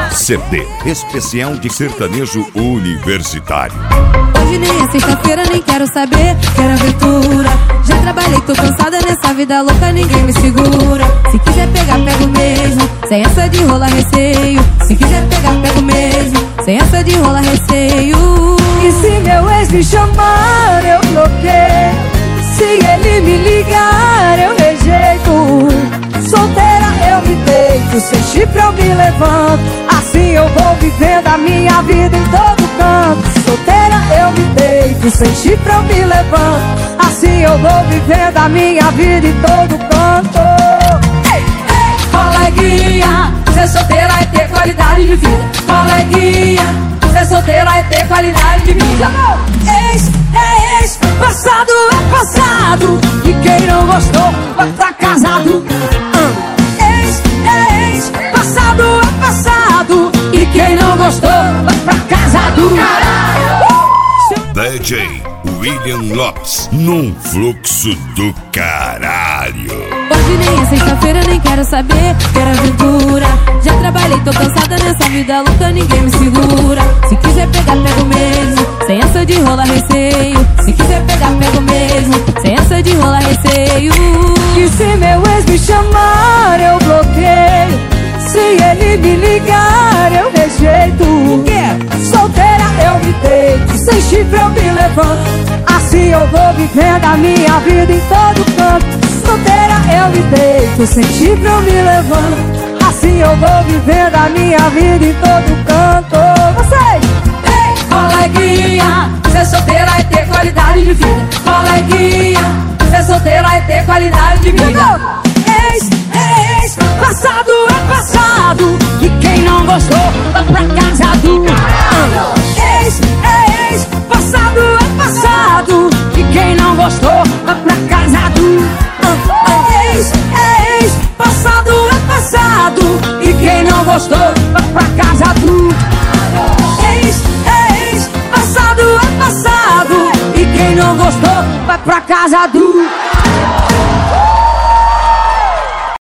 CD especial de sertanejo universitário. Hoje nem é sexta-feira, nem quero saber, quero aventura. Já trabalhei, tô cansada nessa vida louca, ninguém me segura. Se quiser pegar, pego mesmo, sem essa de rolar receio. Se quiser pegar, pego mesmo, sem essa de rolar receio. E se meu ex me chamar, eu bloqueio. Se ele me ligar, eu rejeito. Solteira eu me deito, sem chifre eu me levanto. Assim eu vou vivendo a minha vida em todo canto. Solteira eu me deito, sem chifre eu me levanto. Assim eu vou vivendo a minha vida em todo canto. Ei, ei, coleguinha, ser solteira é ter qualidade de vida. Coleguinha, ser solteira é ter qualidade de vida. Ex é ex, passado é passado. E quem não gostou vai pra casado. Ex é ex, passado é passado. E quem não gostou vai pra casado. DJ William Lopes, num fluxo do caralho. Hoje nem é sexta-feira, nem quero saber, quero aventura. Já trabalhei, tô cansada nessa vida louca, ninguém me segura. Se quiser pegar, pego mesmo, sem essa de rolar receio. Se quiser pegar, pego mesmo, sem essa de rolar receio. E se meu ex me chamar, eu bloqueio. Se ele me ligar, eu rejeito. Solteira eu me deito, sem chifre eu me levanto. Assim eu vou vivendo a minha vida em todo canto. Solteira eu me deito, sem chifre eu me levanto. Assim eu vou vivendo a minha vida em todo canto. Vocês! Ei, coleguinha, ser solteira é ter qualidade de vida. Coleguinha, ser solteira é ter qualidade de vida. Ex é ex, passado é passado. E quem não gostou vai pra casado. Ex é ex, passado é passado. E quem não gostou vai pra casado. Ex é ex, passado é passado. E quem não gostou vai pra casado. Ex é ex, passado é passado. E quem não gostou vai pra casado.